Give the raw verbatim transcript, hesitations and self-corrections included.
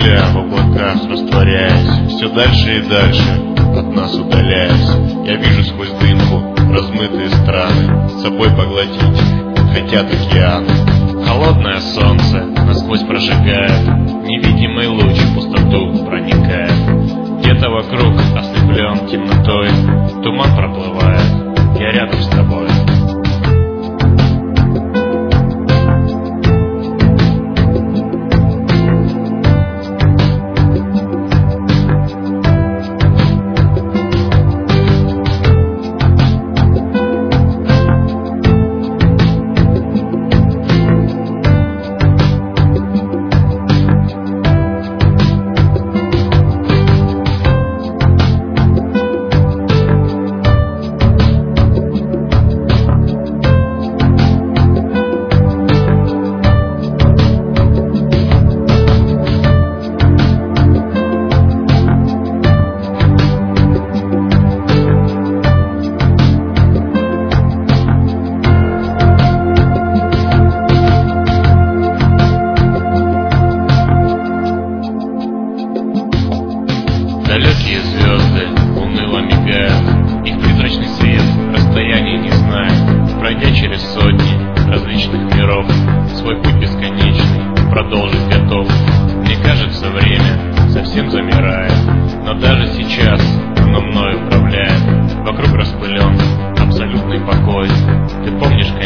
земля в облаках растворяясь, все дальше и дальше от нас удаляясь. Я вижу сквозь дымку размытые страны, с собой поглотить хотят океаны. Холодное солнце насквозь прожигает, невидимый луч в пустоту проникает. Где-то вокруг ослеплен темнотой, туман проплывает, я рядом с тобой. Далекие звезды уныло мигают, их призрачный свет расстояния не знает. Пройдя через сотни различных миров, свой путь бесконечный продолжить готов. Мне кажется, время совсем замирает, но даже сейчас оно мною управляет. Вокруг распылен абсолютный покой. Ты помнишь,